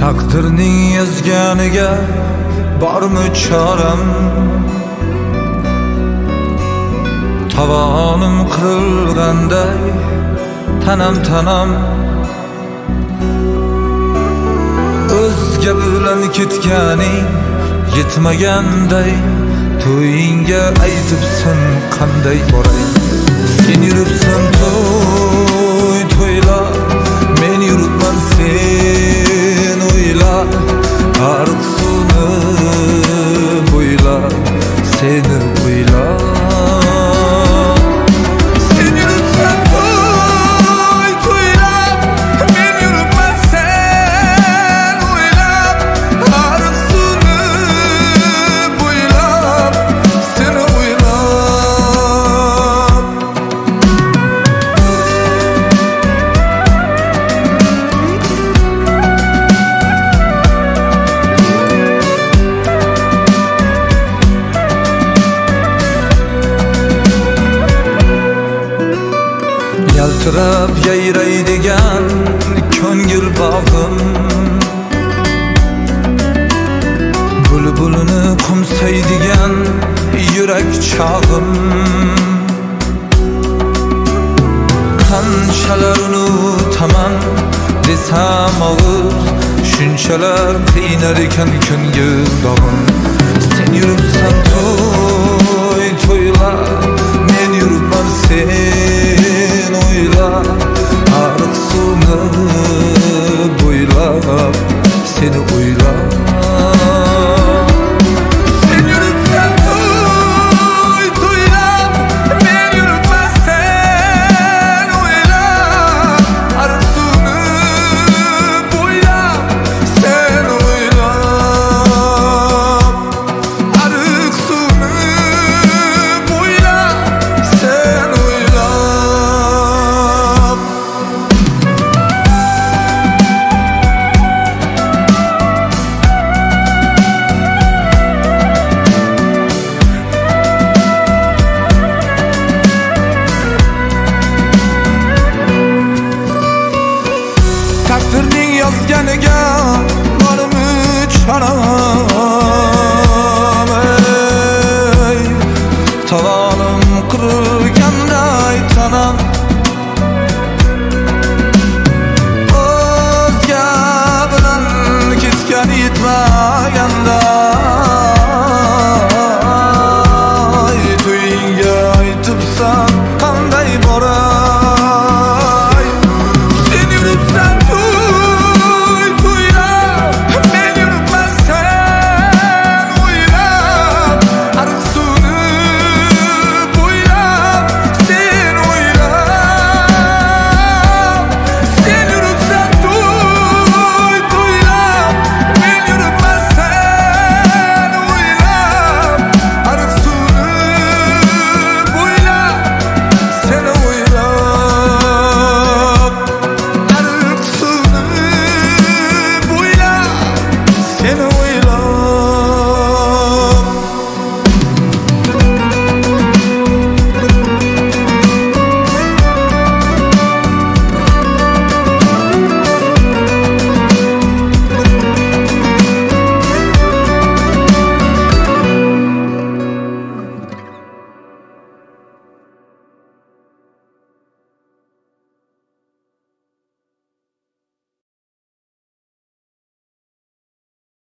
Taqdirning yozganiga bormi choram? Tavonim qirilganday tanam o'zga bilan ketganing yetmaganday to'yingga aytibsan qanday boray? Sen yuribsan to'ylab, men yuribman sen o'ylab, ariq suvni bo'ylab seni o'ylab. Yaltirab yayraydigan ko'ngil bog'im, bulbulini qo'msaydigan yurak chog'im. Qanchalar unutaman desam og'ir, shunchalar qiynar ekan ko'ngil dog'im. Sen yuribsan to'ylab, men yuribman sen o'ylab, ariq suvni bo'ylab seni o'ylab. Taqdirning yozganiga bormi choram?